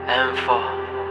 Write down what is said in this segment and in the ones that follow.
انفا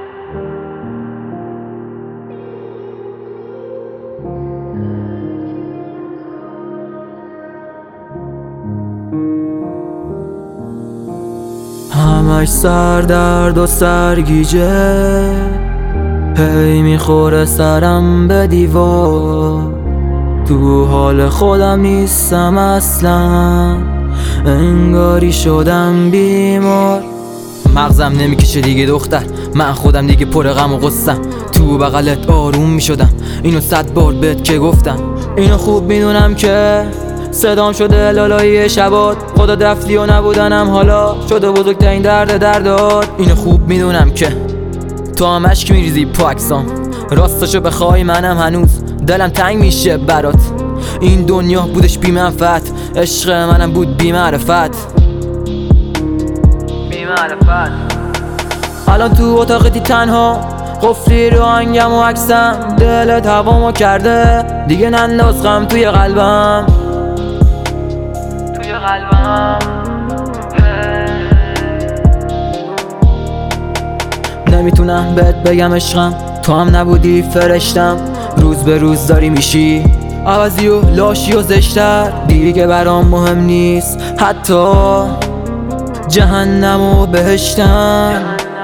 همش سردرد و سرگیجه، هی میخوره سرم به دیوار. تو حال خودم نیستم اصلا، انگاری شدم بیمار. مغزم نمیکشه دیگه دختر، من خودم دیگه پر غم و غصم. تو بغلت آروم میشدم، اینو 100 بار بهت که گفتم. اینو خوب میدونم که صدام شده لالایی شبات. خودت رفتی و نبودنم حالا شده بزرگترین دردات. اینو خوب میدونم که تو هم اشک میریزی پاکسام. راستشو بخوای منم هنوز دلم تنگ میشه برات. این دنیا بودش بی منفعت، عشق منم بود بی معرفت. الان تو اتاقتی تنها، قفلی رو آهنگم و عکسم. دلت هوامو کرده دیگه، ننداز غم توی قلبم. نمیتونم بهت بگم عشقم، تو هم نبودی فرشتم. روز به روز داری میشی عوضی و لاشی و زشتر. دیگه برام مهم نیست حتی جهنم و بهشتم.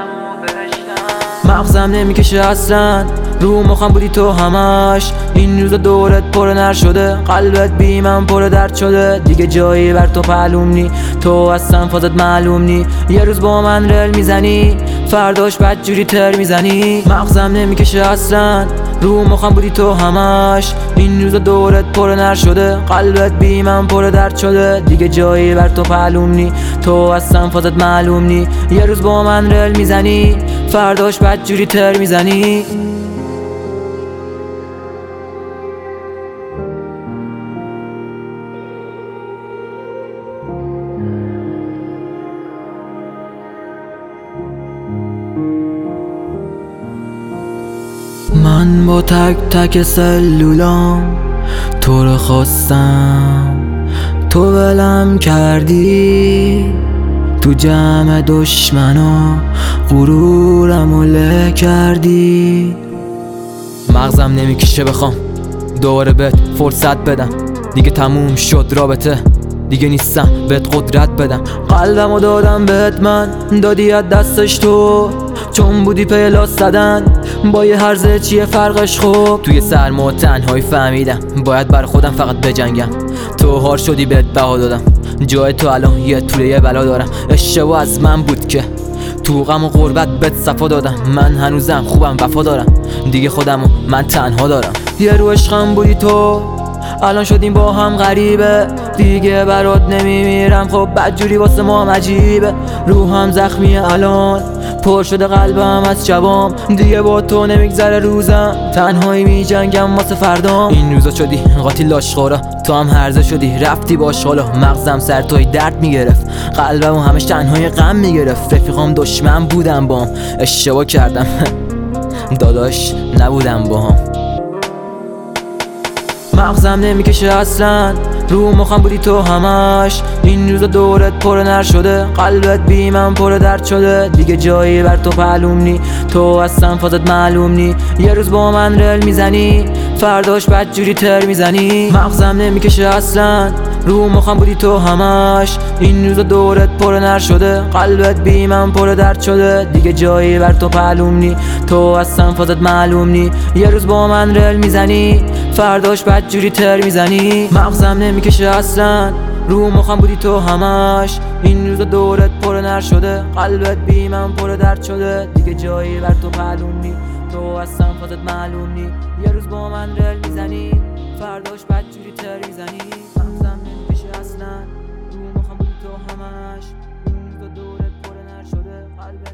مغزم نمیکشه اصلا، رو مخم بودی تو همش. این روزا دورت پر نر شده، قلبت بی من پر درد شده. دیگه جایی بر تو معلوم نی، تو اصلا فازت معلوم نی. یه روز با من رل میزنی، فرداش بدجوری تر میزنی. مغزم نمیکشه اصلا، رو مخم بودی تو همش. این روزا دورت پر نر شده، قلبت بی من پر درد شده. دیگه جایی بر تو معلوم نی، تو اصلا فازت معلوم نی. یه روز با من رل میزنی، فرداش بدجوری تر میزنی. من با تک تک سلولام تو رو خواستم، تو ولم کردی. تو جمع دشمنا غرورم له کردی. مغزم نمیکشه بخوام دوباره بهت فرصت بدم. دیگه تموم شد رابطه، دیگه نیستم بهت قدرت بدم. قلبمو دادم بهت من، دادی از دستش تو. چون بودی پی لاس زدن با یه هرزه چیه فرقش؟ خوب توی سرما و تنهایی فهمیدم باید بر خودم فقط بجنگم. تو هار شدی بهت بها دادم، جای تو الان یه طوله یه بلا دارم. اشتباه از من بود که تو غم و غربت بهت صفا دادم. من هنوزم خوبم وفا دارم، دیگه خودمو من تنها دارم. یه رو عشقم بودی تو، الان شدیم با هم غریبه. دیگه برات نمیمیرم، خب بدجوری واسه ما هم عجیبه. روحم زخمیه الان، پر شده قلبم از شبام. دیگه با تو نمیگذره روزم، تنهایی میجنگم واسه فردام. این روزا شدی قاتل لاشخورا، تو هم هرزه شدی رفتی باش حالا. مغزم سر توی درد میگرفت، قلبم همش تنهای غم میگرفت. رفیقام دشمن بودم باهم، اشتباه کردم داداش نبودم باهم. مغزم نمیکشه اصلا، رو مخم بودی تو همش. این روزا دورت پر نر شده، قلبت بی من پر درد شده. دیگه جایی بر تو معلوم نی، تو اصلا فازت معلوم نی. یه روز با من رل میزنی، فرداش بدجوری تر میزنی. مغزم نمیکشه اصلا، رو مخم بودی تو همش. این روزا دورت پر نر شده، قلبت بی من پر درد شده. دیگه جایی بر تو معلوم نی، تو اصلا فازت معلوم نی. یه روز با من رل میزنی، فرداش بدجوری تر میزنی. مغزم نمیکشه اصلا، رو مخم بودی تو همش. این روزا دورت پر نر شده، قلبت بی من پر درد شده. دیگه جایی بر تو معلوم نی، تو اصلا فازت معلوم نی. یه روز با من رل میزنی، فرداش بدجوری تر میزنی. مغزم نمیکشه اصلا، رو مخم بودی تو همش. این روزا دورت پر نر شده، قلبت